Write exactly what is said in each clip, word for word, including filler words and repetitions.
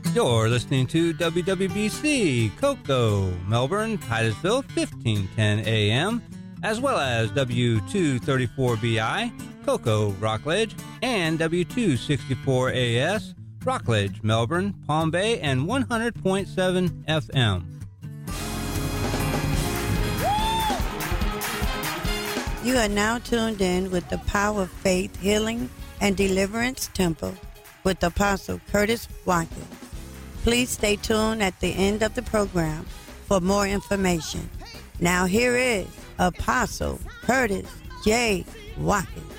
You're listening to W W B C, Cocoa, Melbourne, Titusville, fifteen ten A M, as well as W two thirty-four B I, Cocoa, Rockledge, and W two sixty-four A S, Rockledge, Melbourne, Palm Bay, and one hundred point seven F M. You are now tuned in with the Power of Faith Healing and Deliverance Temple with Apostle Curtis Watkins. Please stay tuned at the end of the program for more information. Now here is Apostle Curtis J. Watkins.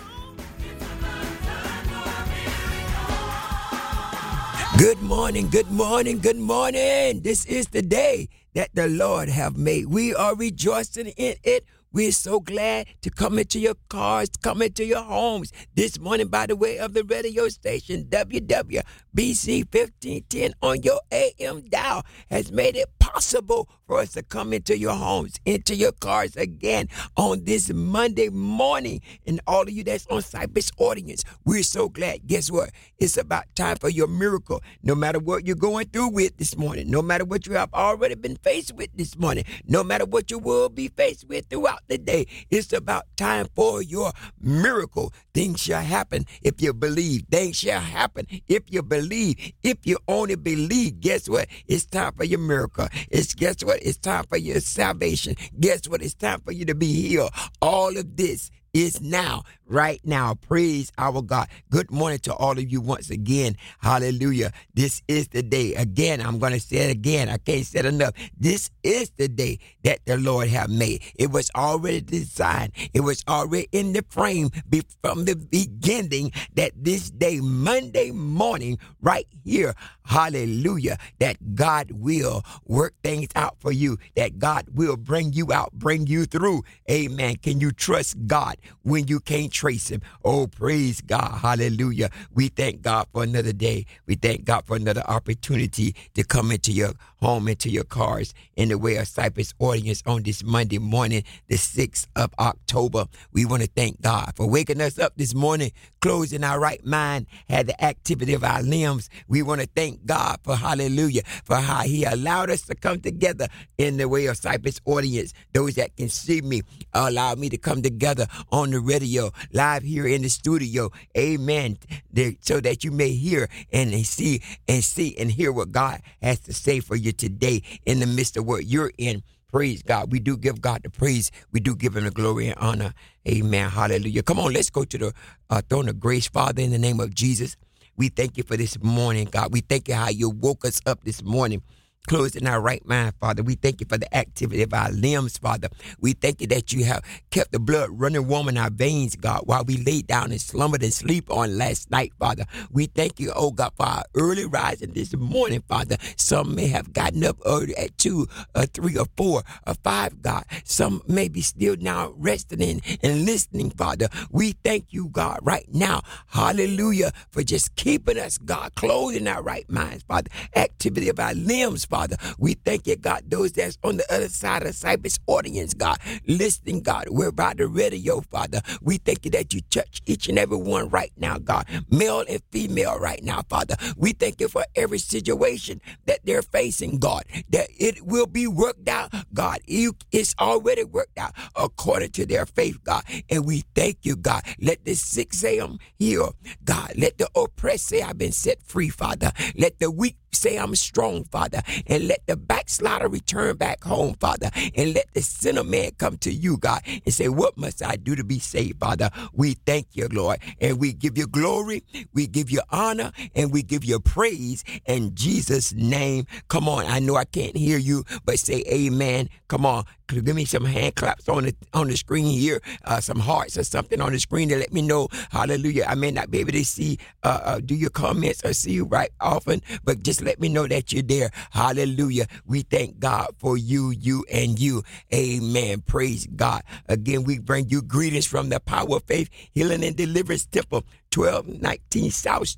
Good morning, good morning, good morning. This is the day that the Lord have made. We are rejoicing in it. We're so glad to come into your cars, to come into your homes this morning by the way of the radio station. W W B C fifteen ten on your A M dial has made it possible for us to come into your homes, into your cars again on this Monday morning. And all of you that's on Cypress audience, we're so glad. Guess what? It's about time for your miracle. No matter what you're going through with this morning, no matter what you have already been faced with this morning, no matter what you will be faced with throughout the day, it's about time for your miracle. Things shall happen if you believe. Things shall happen if you believe. If you only believe, guess what? It's time for your miracle. It's guess what? It's time for your salvation. Guess what? It's time for you to be healed. All of this is now, right now. Praise our God. Good morning to all of you once again. Hallelujah. This is the day. Again, I'm going to say it again. I can't say it enough. This is the day that the Lord have made. It was already designed. It was already in the frame be- from the beginning that this day, Monday morning, right here, hallelujah, that God will work things out for you, that God will bring you out, bring you through. Amen. Can you trust God when you can't trace him? Oh, praise God. Hallelujah. We thank God for another day. We thank God for another opportunity to come into your home, into your cars, in the way of Cypress audience on this Monday morning, the sixth of October. We want to thank God for waking us up this morning, closing our right mind, had the activity of our limbs. We want to thank God for, hallelujah, for how he allowed us to come together in the way of Cypress audience. Those that can see me, allow me to come together on the radio, live here in the studio. Amen. So that you may hear and see and see and hear what God has to say for you today in the midst of what you're in. Praise God. We do give God the praise. We do give him the glory and honor. Amen. Hallelujah. Come on, let's go to the uh, throne of grace. Father, in the name of Jesus, we thank you for this morning, God. We thank you how you woke us up this morning, closed in our right mind, Father. We thank you for the activity of our limbs, Father. We thank you that you have kept the blood running warm in our veins, God, while we laid down and slumbered and sleep on last night, Father. We thank you, oh God, for our early rising this morning, Father. Some may have gotten up early at two, or three, or four, or five, God. Some may be still now resting in and listening, Father. We thank you, God, right now, hallelujah, for just keeping us, God, clothed in our right minds, Father. Activity of our limbs, Father. Father. We thank you, God, those that's on the other side of the Cypress audience, God, listening, God, we're by the radio, Father. We thank you that you touch each and every one right now, God, male and female right now, Father. We thank you for every situation that they're facing, God, that it will be worked out, God. It's already worked out according to their faith, God. And we thank you, God. Let the sick say I'm healed, God. Let the oppressed say I've been set free, Father. Let the weak say I'm strong, Father, and let the backslider return back home, Father, and let the sinner man come to you, God, and say, what must I do to be saved, Father? We thank you, Lord, and we give you glory, we give you honor, and we give you praise in Jesus' name. Come on, I know I can't hear you, but say amen. Come on, give me some hand claps on the on the screen here, uh, some hearts or something on the screen to let me know, hallelujah. I may not be able to see, uh, uh, do your comments or see you right often, but just let me know that you're there. Hallelujah. We thank God for you, you, and you. Amen. Praise God. Again, we bring you greetings from the Power of Faith Healing and Deliverance Temple, twelve nineteen South Street,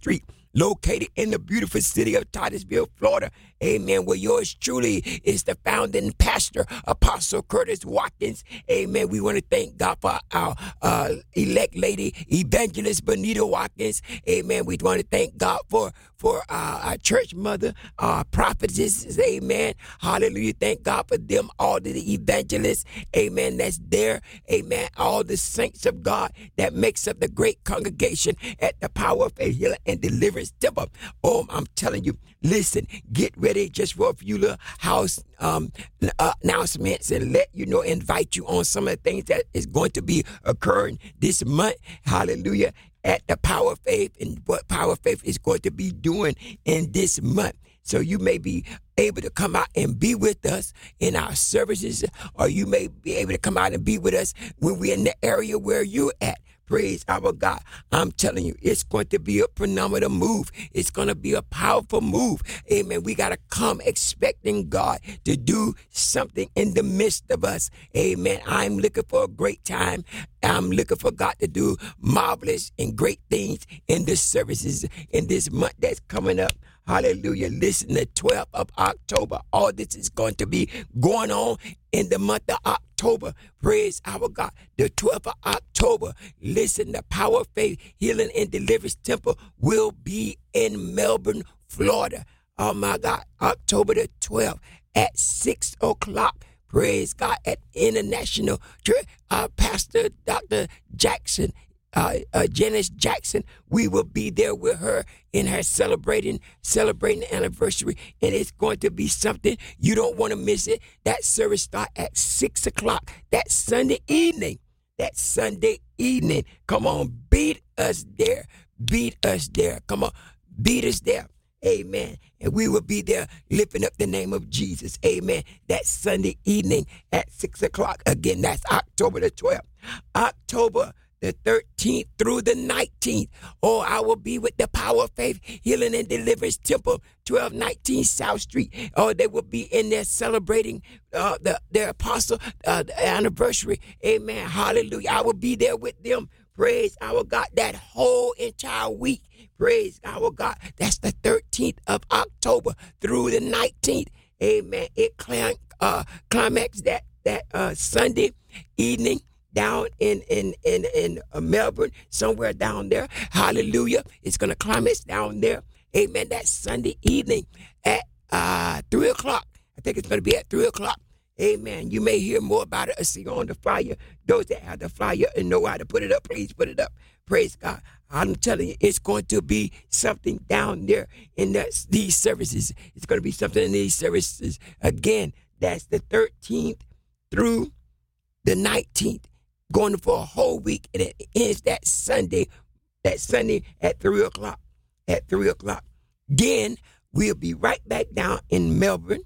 located in the beautiful city of Titusville, Florida. Amen. Where yours truly is the founding pastor, Apostle Curtis Watkins. Amen. We want to thank God for our uh, elect lady, Evangelist Benita Watkins. Amen. We want to thank God for for uh, our church mother, our prophetesses. Amen. Hallelujah. Thank God for them, all the evangelists. Amen. That's there. Amen. All the saints of God that makes up the great congregation at the Power of Faith Healing and Deliverance Temple. Oh, I'm telling you, listen, get ready just for a few little house um, uh, announcements and let you know, invite you on some of the things that is going to be occurring this month. Hallelujah. At the Power of Faith, and what Power of Faith is going to be doing in this month. So you may be able to come out and be with us in our services, or you may be able to come out and be with us when we're in the area where you're at. Praise our God. I'm telling you, it's going to be a phenomenal move. It's going to be a powerful move. Amen. We got to come expecting God to do something in the midst of us. Amen. I'm looking for a great time. I'm looking for God to do marvelous and great things in the services in this month that's coming up. Hallelujah. Listen, the twelfth of October. All this is going to be going on in the month of October. Praise our God. The twelfth of October. Listen, the Power of Faith Healing and Deliverance Temple will be in Melbourne, Florida. Oh my God. October the twelfth at six o'clock. Praise God. At International Church. Uh, Pastor Doctor Jackson. Uh, uh, Janice Jackson, we will be there with her in her celebrating celebrating the anniversary, and it's going to be something you don't want to miss it. That service start at six o'clock. That Sunday evening. That Sunday evening. Come on, beat us there. Beat us there. Come on, beat us there. Amen. And we will be there lifting up the name of Jesus. Amen. That Sunday evening at six o'clock. Again, that's October the twelfth. October the thirteenth through the nineteenth. Oh, I will be with the Power of Faith Healing and Deliverance Temple, twelve nineteen South Street. Oh, they will be in there celebrating uh, the their apostle uh, the anniversary. Amen. Hallelujah. I will be there with them. Praise our God. That whole entire week. Praise our God. That's the thirteenth of October through the nineteenth. Amen. It clim- uh, climax that that uh, Sunday evening. Down in in in in uh, Melbourne, somewhere down there. Hallelujah! It's gonna climax down there. Amen. That Sunday evening at uh, three o'clock. I think it's gonna be at three o'clock. Amen. You may hear more about it or see on the flyer. Those that have the flyer and know how to put it up, please put it up. Praise God. I'm telling you, it's going to be something down there in that, these services. It's going to be something in these services. Again, that's the thirteenth through the nineteenth. Going for a whole week, and it ends that Sunday, that Sunday at three o'clock. At three o'clock. Then we'll be right back down in Melbourne.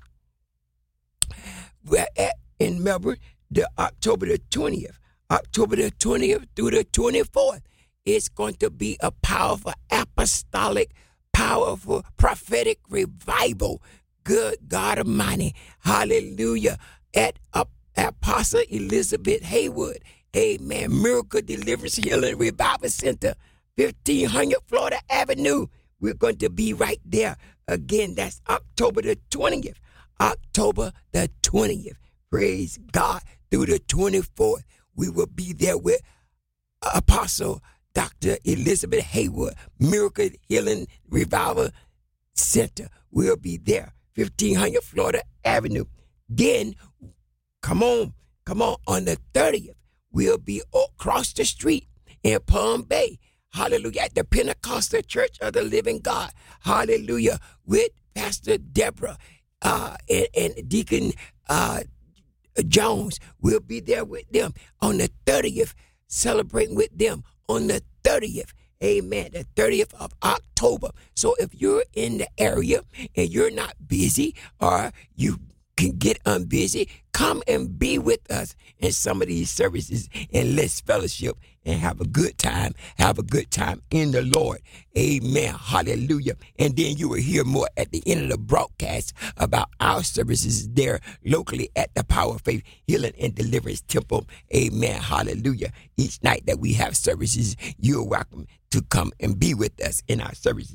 We're at in Melbourne, the October the twentieth. October the twentieth through the twenty-fourth. It's going to be a powerful apostolic, powerful prophetic revival. Good God Almighty. Hallelujah. At uh, Apostle Elizabeth Haywood. Amen. Miracle Deliverance Healing Revival Center, fifteen hundred Florida Avenue. We're going to be right there. Again, that's October the twentieth. October the twentieth. Praise God. Through the twenty-fourth, we will be there with Apostle Doctor Elizabeth Haywood, Miracle Healing Revival Center. We'll be there, fifteen hundred Florida Avenue. Then, come on, come on, on the thirtieth. We'll be across the street in Palm Bay. Hallelujah. At the Pentecostal Church of the Living God. Hallelujah. With Pastor Deborah uh, and, and Deacon uh, Jones. We'll be there with them on the thirtieth, celebrating with them on the thirtieth. Amen. The thirtieth of October. So if you're in the area and you're not busy, or you can get unbusy, come and be with us in some of these services, and let's fellowship and have a good time. Have a good time in the Lord. Amen. Hallelujah. And then you will hear more at the end of the broadcast about our services there locally at the Power of Faith Healing and Deliverance Temple. Amen. Hallelujah. Each night that we have services, you're welcome to come and be with us in our services.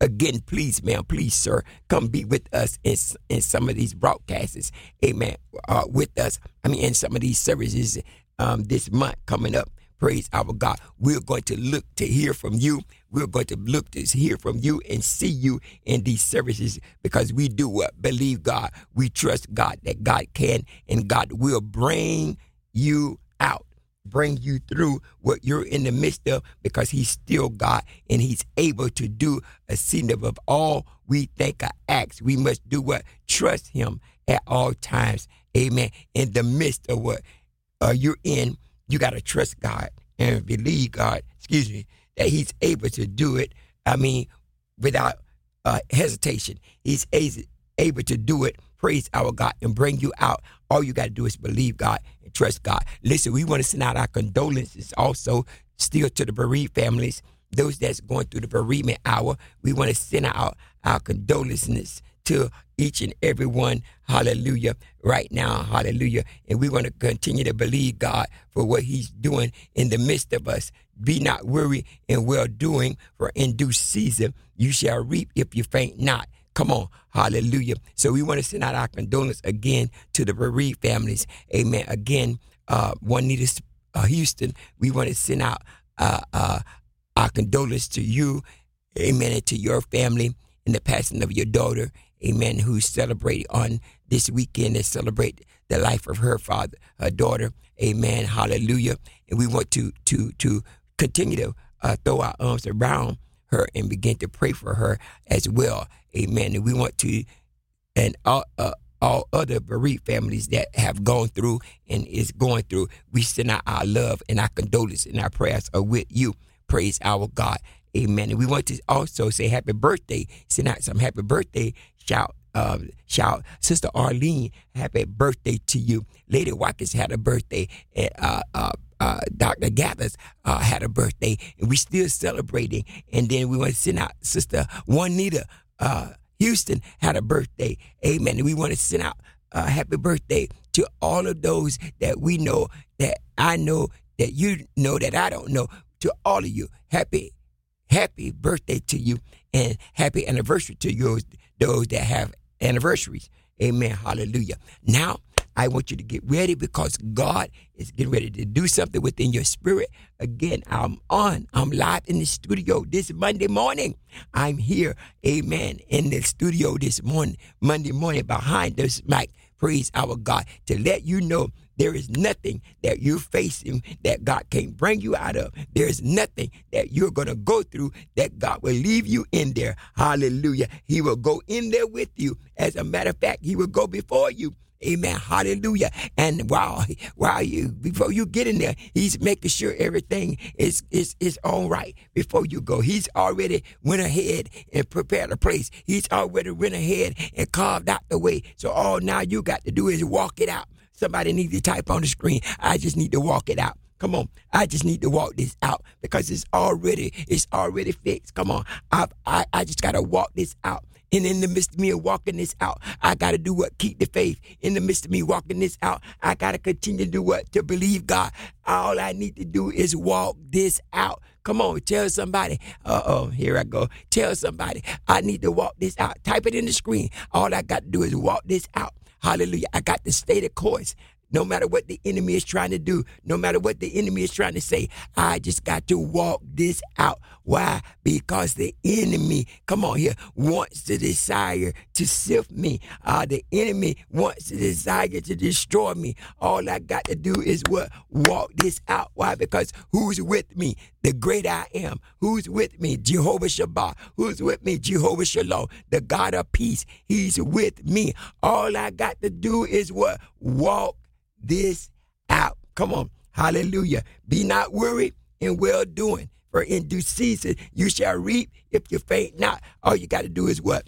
Again, please, ma'am, please, sir, come be with us in, in some of these broadcasts. Amen. Uh, with us. I mean, in some of these services um, this month coming up. Praise our God. We're going to look to hear from you. We're going to look to hear from you and see you in these services because we do what? Believe God. We trust God that God can and God will bring you out, bring you through what you're in the midst of because he's still God and he's able to do exceeding above all we think or ask. We must do what? Trust him at all times. Amen. In the midst of what uh, you're in, you got to trust God and believe God, excuse me, that he's able to do it. I mean, without uh, hesitation. He's able to do it. Praise our God and bring you out. All you got to do is believe God and trust God. Listen, we want to send out our condolences also still to the bereaved families, those that's going through the bereavement hour. We want to send out our condolences to each and every one, hallelujah, right now, hallelujah. And we want to continue to believe God for what he's doing in the midst of us. Be not weary in well-doing, for in due season you shall reap if you faint not. Come on, hallelujah. So we want to send out our condolences again to the bereaved families. Amen. Again, uh, Juanita uh, Houston, we want to send out uh, uh, our condolences to you, amen, and to your family in the passing of your daughter. Amen, who celebrated on this weekend and celebrate the life of her father, her daughter. Amen, hallelujah. And we want to to to continue to uh, throw our arms around her and begin to pray for her as well. Amen. And we want to, and all, uh, all other bereaved families that have gone through and is going through, we send out our love and our condolences and our prayers are with you. Praise our God. Amen. And we want to also say happy birthday, send out some happy birthday shout. Uh, shout, Sister Arlene, happy birthday to you. Lady Watkins had a birthday, and uh, uh, uh, Doctor Gathers uh, had a birthday, and we still celebrating. And then we want to send out Sister Juanita uh, Houston had a birthday. Amen. And we want to send out a uh, happy birthday to all of those that we know, that I know, that you know, that I don't know. To all of you, happy, happy birthday to you, and happy anniversary to you, those that have anniversaries. Amen. Hallelujah. Now, I want you to get ready because God is getting ready to do something within your spirit. Again, I'm on. I'm live in the studio this Monday morning. I'm here, amen, in the studio this morning, Monday morning behind this mic. Praise our God, to let you know there is nothing that you're facing that God can't bring you out of. There is nothing that you're going to go through that God will leave you in there. Hallelujah. He will go in there with you. As a matter of fact, he will go before you. Amen. Hallelujah. And while, while you, before you get in there, he's making sure everything is, is, is all right before you go. He's already went ahead and prepared a place. He's already went ahead and carved out the way. So all now you got to do is walk it out. Somebody needs to type on the screen, I just need to walk it out. Come on. I just need to walk this out because it's already, it's already fixed. Come on. I, I, I just got to walk this out. And in the midst of me walking this out, I got to do what? Keep the faith. In the midst of me walking this out, I got to continue to do what? To believe God. All I need to do is walk this out. Come on, tell somebody. Uh-oh, here I go. Tell somebody, I need to walk this out. Type it in the screen. All I got to do is walk this out. Hallelujah. I got to stay the course. No matter what the enemy is trying to do, no matter what the enemy is trying to say, I just got to walk this out. Why? Because the enemy, come on here, wants to desire to sift me. Uh, the enemy wants to desire to destroy me. All I got to do is what? Walk this out. Why? Because who's with me? The great I am. Who's with me? Jehovah Shabbat. Who's with me? Jehovah Shalom. The God of peace. He's with me. All I got to do is what? Walk this out. Come on. Hallelujah. Be not worried in well doing, for in due season you shall reap if you faint not. All you got to do is what?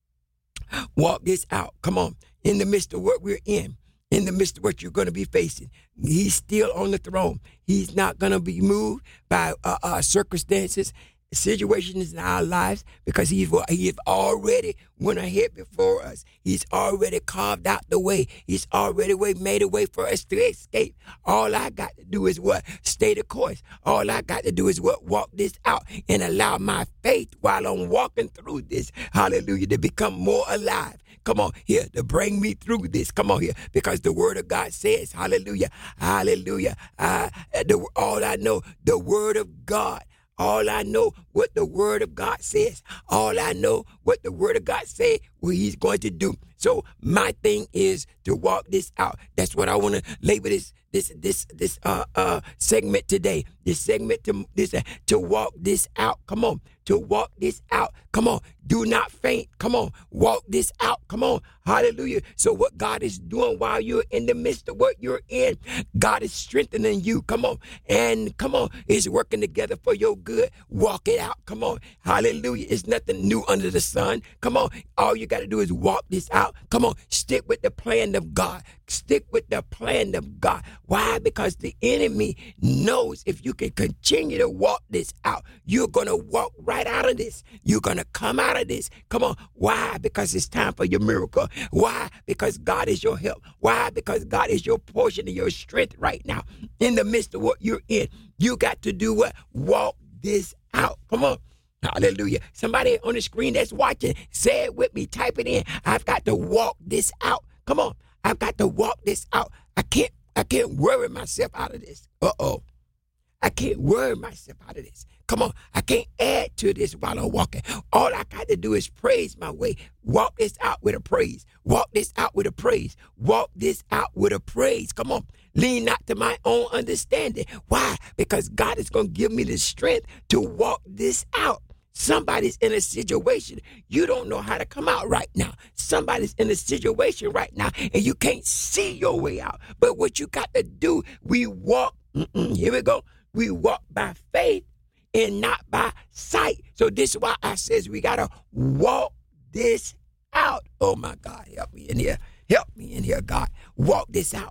Walk this out. Come on. In the midst of what we're in, in the midst of what you're going to be facing, he's still on the throne. He's not going to be moved by uh, uh, circumstances. situations in our lives because he's he has already went ahead before us. He's already carved out the way. He's already way, made a way for us to escape. All I got to do is what? Stay the course. All I got to do is what? Walk this out and allow my faith while I'm walking through this, hallelujah, to become more alive. Come on here, to bring me through this. Come on here, because the word of God says, hallelujah, hallelujah. Uh, the, all I know, the word of God. All I know what the word of God says. All I know what the word of God says, what he's going to do. So my thing is to walk this out. That's what I want to label this this this this uh uh segment today. This segment to this uh, to walk this out. Come on, to walk this out. Come on, do not faint. Come on, walk this out. Come on, hallelujah. So what God is doing while you're in the midst of what you're in, God is strengthening you. Come on, and come on, it's working together for your good. Walk it out. Come on, hallelujah. It's nothing new under the sun. Come on, all you got to do is walk this out. Come on, stick with the plan of God. Stick with the plan of God. Why? Because the enemy knows if you can continue to walk this out, you're going to walk right out of this. You're going to come out of this. Come on. Why? Because it's time for your miracle. Why? Because God is your help. Why? Because God is your portion and your strength right now. In the midst of what you're in, you got to do what? Walk this out. Come on. Hallelujah. Somebody on the screen that's watching, say it with me. Type it in. I've got to walk this out. Come on. I've got to walk this out. I can't, I can't worry myself out of this. Uh-oh. I can't worry myself out of this. Come on. I can't add to this while I'm walking. All I got to do is praise my way. Walk this out with a praise. Walk this out with a praise. Walk this out with a praise. Come on. Lean not to my own understanding. Why? Because God is going to give me the strength to walk this out. Somebody's in a situation you don't know how to come out right now. Somebody's in a situation right now and you can't see your way out. But what you got to do, we walk, here we go, we walk by faith and not by sight. So this is why I says we got to walk this out. Oh my God, help me in here. Help me in here, God. Walk this out.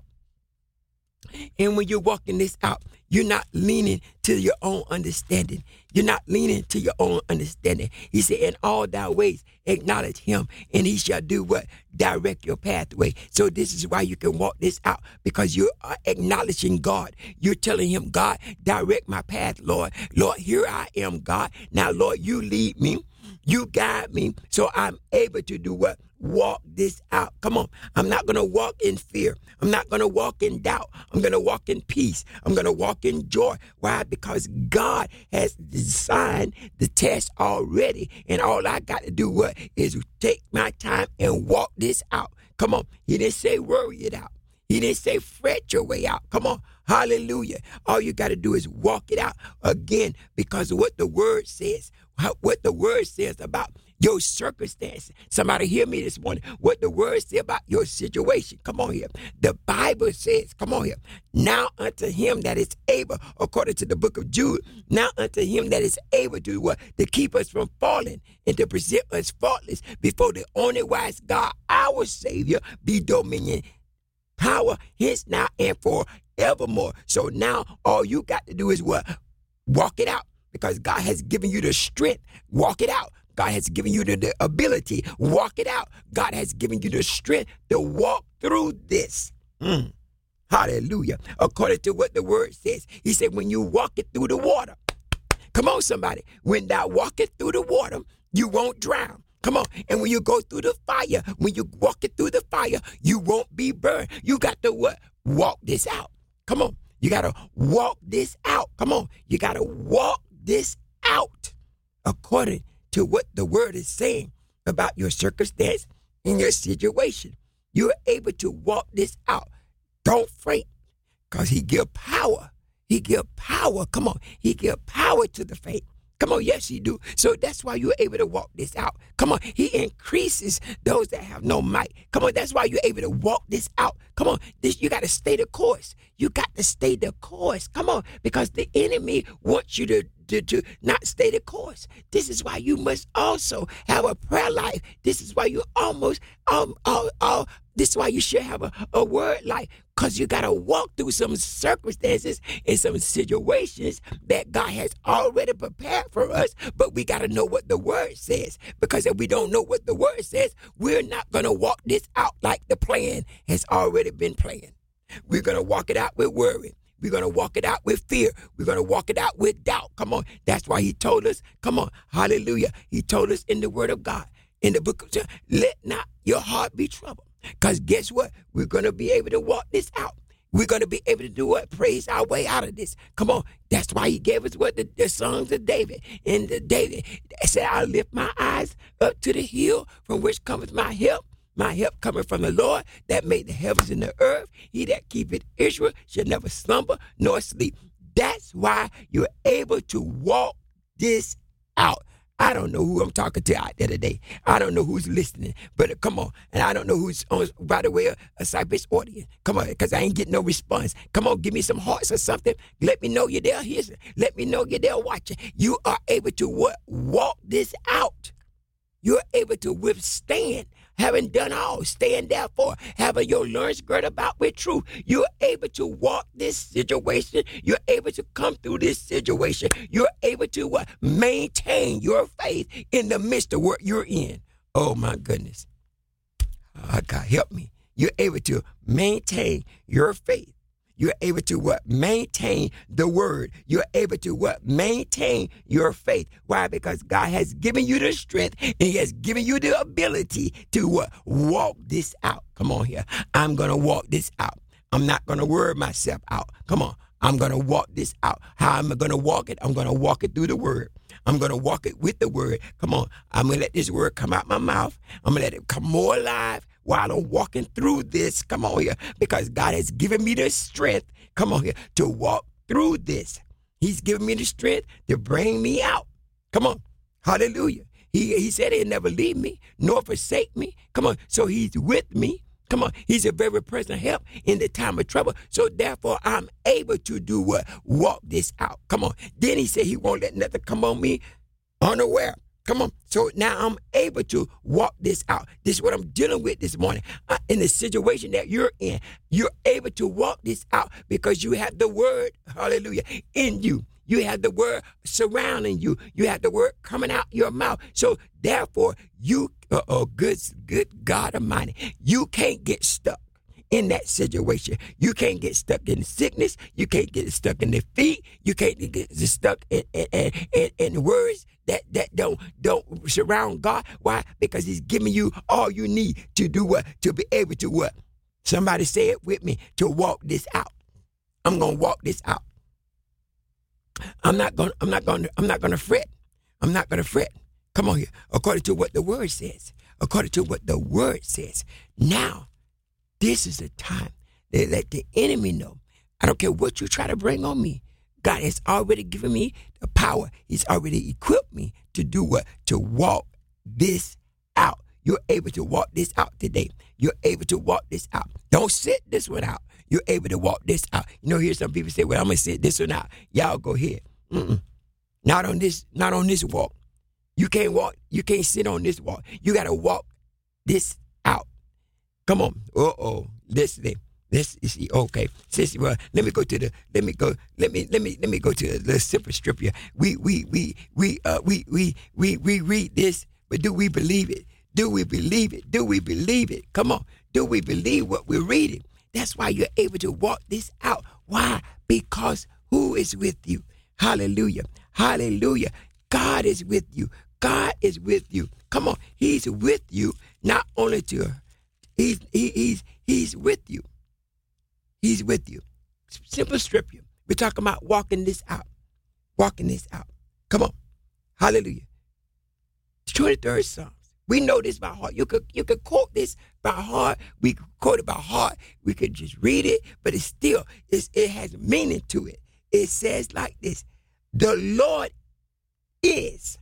And when you're walking this out, you're not leaning to your own understanding. You're not leaning to your own understanding. He said, in all thy ways, acknowledge him, and he shall do what? Direct your pathway. So this is why you can walk this out, because you are acknowledging God. You're telling him, God, direct my path, Lord. Lord, here I am, God. Now, Lord, you lead me. You guide me so I'm able to do what? Walk this out. Come on. I'm not going to walk in fear. I'm not going to walk in doubt. I'm going to walk in peace. I'm going to walk in joy. Why? Because God has designed the test already. And all I got to do what is take my time and walk this out. Come on. He didn't say worry it out. He didn't say fret your way out. Come on. Hallelujah. All you got to do is walk it out again because of what the word says. What the word says about your circumstance. Somebody hear me this morning. What the word says about your situation. Come on here. The Bible says, come on here. Now unto him that is able, according to the book of Jude, now unto him that is able to do what? To keep us from falling and to present us faultless before the only wise God, our Savior, be dominion, power, hence now and forevermore. So now all you got to do is what? Walk it out. Because God has given you the strength. Walk it out. God has given you the, the ability. Walk it out. God has given you the strength to walk through this. Mm. Hallelujah. According to what the word says. He said, when you walk it through the water. Come on, somebody. When thou walkest through the water, you won't drown. Come on. And when you go through the fire, when you walk it through the fire, you won't be burned. You got to what? Walk this out. Come on. You got to walk this out. Come on. You got to walk this out according to what the word is saying about your circumstance and your situation. You're able to walk this out. Don't faint, because he give power. He give power. Come on. He give power to the faint. Come on. Yes, he do. So that's why you're able to walk this out. Come on. He increases those that have no might. Come on. That's why you're able to walk this out. Come on. This, you got to stay the course. You got to stay the course. Come on. Because the enemy wants you to to, to not stay the course. This is why you must also have a prayer life. This is why you almost, um, uh, uh, this is why you should have a, a word life, because you got to walk through some circumstances and some situations that God has already prepared for us, but we got to know what the word says, because if we don't know what the word says, we're not going to walk this out like the plan has already been planned. We're going to walk it out with worry. We're going to walk it out with fear. We're going to walk it out with doubt. Come on. That's why he told us, come on, hallelujah. He told us in the word of God, in the book of John, let not your heart be troubled. Because guess what? We're going to be able to walk this out. We're going to be able to do what? Praise our way out of this. Come on. That's why he gave us what? The, the songs of David. And the David said, I lift my eyes up to the hill from which cometh my help. My help coming from the Lord that made the heavens and the earth. He that keepeth Israel shall never slumber nor sleep. That's why you're able to walk this out. I don't know who I'm talking to out there today. I don't know who's listening, but uh, come on. And I don't know who's on, by the way, a, a Cypress audience. Come on, because I ain't getting no response. Come on, give me some hearts or something. Let me know you're there. Here's, let me know you're there watching. You are able to what? Walk this out. You're able to withstand. Having done all, stand therefore, having your loins girt about with truth. You're able to walk this situation. You're able to come through this situation. You're able to uh, maintain your faith in the midst of what you're in. Oh, my goodness. Oh, God, help me. You're able to maintain your faith. You're able to what? Maintain the word. You're able to what? Maintain your faith. Why? Because God has given you the strength and he has given you the ability to what? Walk this out. Come on here. I'm going to walk this out. I'm not going to worry myself out. Come on. I'm going to walk this out. How am I going to walk it? I'm going to walk it through the word. I'm going to walk it with the word. Come on. I'm going to let this word come out my mouth. I'm going to let it come more alive while I'm walking through this. Come on here. Because God has given me the strength. Come on here. To walk through this. He's given me the strength to bring me out. Come on. Hallelujah. He, he said he'll never leave me nor forsake me. Come on. So he's with me. Come on. He's a very present help in the time of trouble. So therefore, I'm able to do what? Walk this out. Come on. Then he said he won't let nothing come on me unaware. Come on. So now I'm able to walk this out. This is what I'm dealing with this morning. Uh, in the situation that you're in, you're able to walk this out because you have the word, hallelujah, in you. You have the word surrounding you. You have the word coming out your mouth. So therefore, you, uh, oh, good, good God Almighty, you can't get stuck in that situation. You can't get stuck in sickness. You can't get stuck in defeat. You can't get stuck in, in, in, in words that, that don't, don't surround God. Why? Because he's giving you all you need to do what? To be able to what? Somebody say it with me, to walk this out. I'm going to walk this out. I'm not going I'm not going to I'm not going to fret. I'm not going to fret. Come on here. According to what the word says. According to what the word says. Now, this is the time to let the enemy know. I don't care what you try to bring on me. God has already given me the power. He's already equipped me to do what? To walk this out. You're able to walk this out today. You're able to walk this out. Don't sit this one out. You're able to walk this out. You know, here's some people say, well, I'm going to sit this one out. Y'all go ahead. Mm-mm. Not on this, not on this walk. You can't walk. You can't sit on this walk. You got to walk this out. Come on. Uh-oh. Listen. This is okay. Since, well, let me go to the, let me go, let me, let me, let me go to the simple strip here. We, we, we, we, uh, we, we, we, we read this, but do we believe it? Do we believe it? Do we believe it? Come on. Do we believe what we're reading? That's why you're able to walk this out. Why? Because who is with you? Hallelujah. Hallelujah. God is with you. God is with you. Come on. He's with you. Not only to, he's, he, he's, he's with you. He's with you. Simple strip you. We're talking about walking this out. Walking this out. Come on. Hallelujah. twenty-third Psalm. We know this by heart. You could you could quote this by heart. We could quote it by heart. We could just read it, but it's still it's, it has meaning to it. It says like this: the Lord is.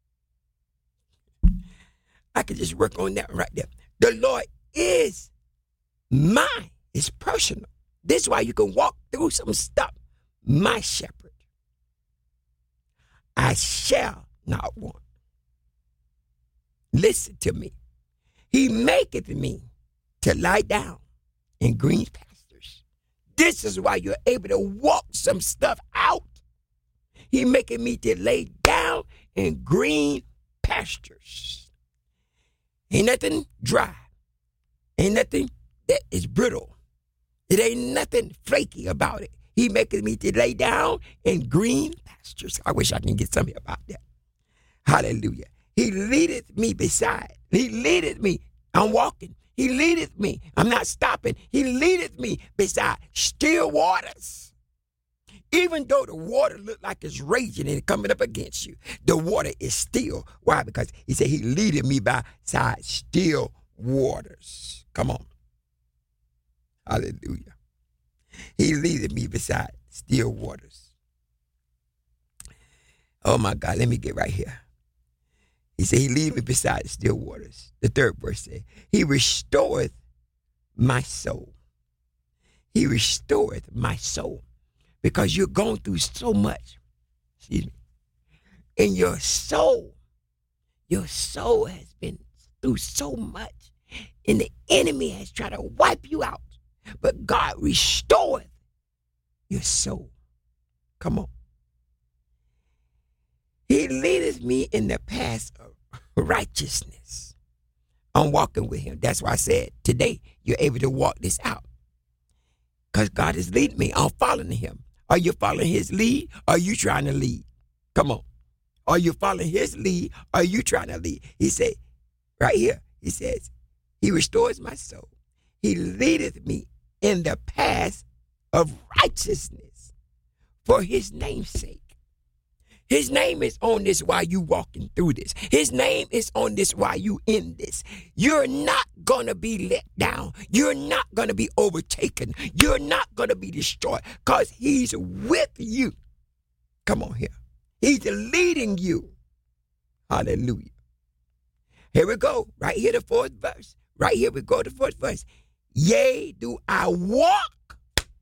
I could just work on that right there. The Lord is mine. It's personal. This is why you can walk through some stuff. My shepherd. I shall not want. Listen to me. He maketh me to lie down in green pastures. This is why you're able to walk some stuff out. He making me to lay down in green pastures. Ain't nothing dry. Ain't nothing that is brittle. It ain't nothing flaky about it. He making me to lay down in green pastures. I wish I can get something about that. Hallelujah. He leadeth me beside. He leadeth me. I'm walking. He leadeth me. I'm not stopping. He leadeth me beside still waters. Even though the water look like it's raging and coming up against you, the water is still. Why? Because he said he leadeth me beside still waters. Come on. Hallelujah. He leadeth me beside still waters. Oh my God, let me get right here. He said, he lead me beside still waters. The third verse said, he restoreth my soul. He restoreth my soul. Because you're going through so much. Excuse me. In your soul, your soul has been through so much. And the enemy has tried to wipe you out. But God restoreth your soul. Come on. He leadeth me in the path of righteousness. I'm walking with him. That's why I said today you're able to walk this out. Because God is leading me. I'm following him. Are you following his lead? Or are you trying to lead? Come on. Are you following his lead? Or are you trying to lead? He said, right here, he says, he restores my soul. He leadeth me in the path of righteousness for his name's sake. His name is on this while you walking through this. His name is on this while you in this. You're not going to be let down. You're not going to be overtaken. You're not going to be destroyed because he's with you. Come on here. He's leading you. Hallelujah. Here we go. Right here, the fourth verse. Right here we go, the fourth verse. Yea, do I walk?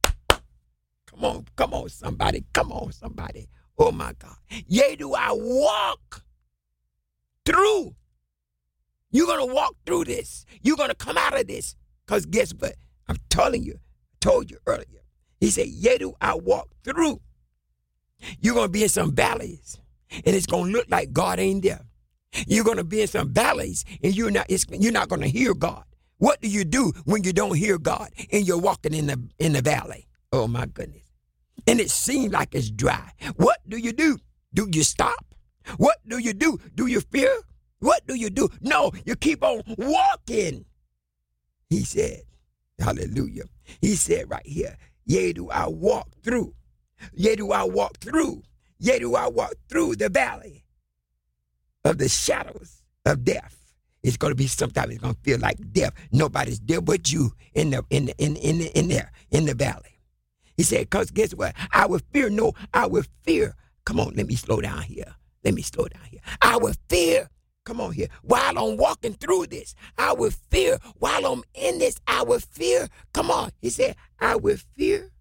Come on, come on, somebody. Come on, somebody. Oh, my God. Yea, do I walk through. You're going to walk through this. You're going to come out of this. Because guess what? I'm telling you, I told you earlier. He said, yea, do I walk through. You're going to be in some valleys, and it's going to look like God ain't there. You're going to be in some valleys, and you're not, it's, you're not going to hear God. What do you do when you don't hear God and you're walking in the in the valley? Oh, my goodness. And it seems like it's dry. What do you do? Do you stop? What do you do? Do you fear? What do you do? No, you keep on walking. He said, hallelujah. He said right here, yea, do I walk through. Yea, do I walk through. Yea, do I walk through the valley of the shadows of death. It's going to be sometimes it's going to feel like death. Nobody's there but you in the in the, in in in there in the valley. He said, because guess what? I will fear no, I will fear. Come on, let me slow down here. Let me slow down here. I will fear. Come on here. While I'm walking through this, I will fear. While I'm in this, I will fear. Come on. He said, I will fear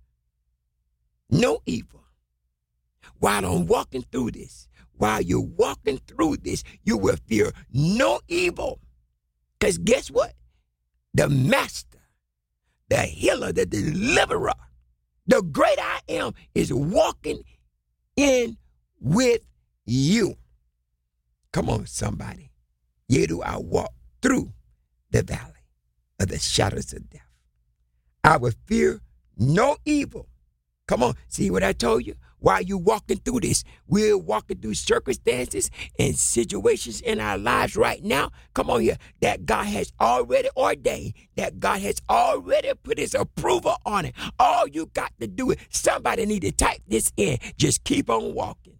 no evil. While I'm walking through this, while you're walking through this, you will fear no evil. Because guess what? The master, the healer, the deliverer, the great I am is walking in with you. Come on, somebody. Yea, do I walk through the valley of the shadows of death. I will fear no evil. Come on, see what I told you? While you're walking through this, we're walking through circumstances and situations in our lives right now. Come on here, that God has already ordained, that God has already put his approval on it. All you got to do is, somebody need to type this in. Just keep on walking.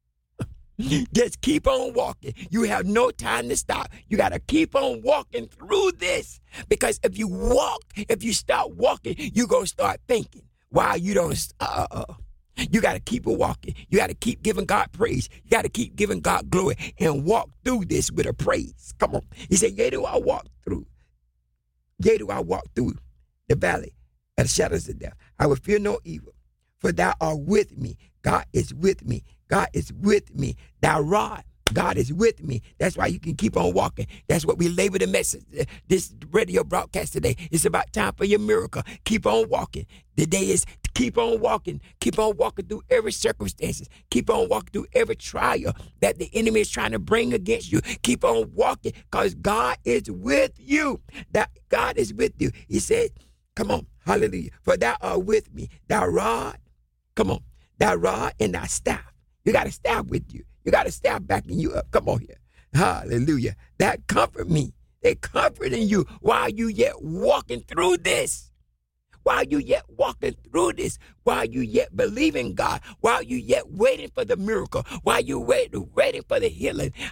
Just keep on walking. You have no time to stop. You got to keep on walking through this. Because if you walk, if you start walking, you're going to start thinking. Wow, you don't, uh, uh, you got to keep it walking. You got to keep giving God praise. You got to keep giving God glory and walk through this with a praise. Come on. He said, yea, do I walk through. Yea, do I walk through the valley of the shadows of death. I will fear no evil, for thou art with me. God is with me. God is with me. Thy rod, God is with me. That's why you can keep on walking. That's what we label the message. This radio broadcast today. It's about time for your miracle. Keep on walking. The day is to keep on walking. Keep on walking through every circumstances. Keep on walking through every trial that the enemy is trying to bring against you. Keep on walking because God is with you. That God is with you. He said, come on, hallelujah. For thou art with me. Thy rod, come on, thy rod and thy staff. You got a staff with you. You got a staff backing you up. Come on here. Hallelujah. That comfort me. They comforting you while you yet walking through this. While you yet walking through this. While you yet believing God. While you yet waiting for the miracle. While you wait, waiting for the healing.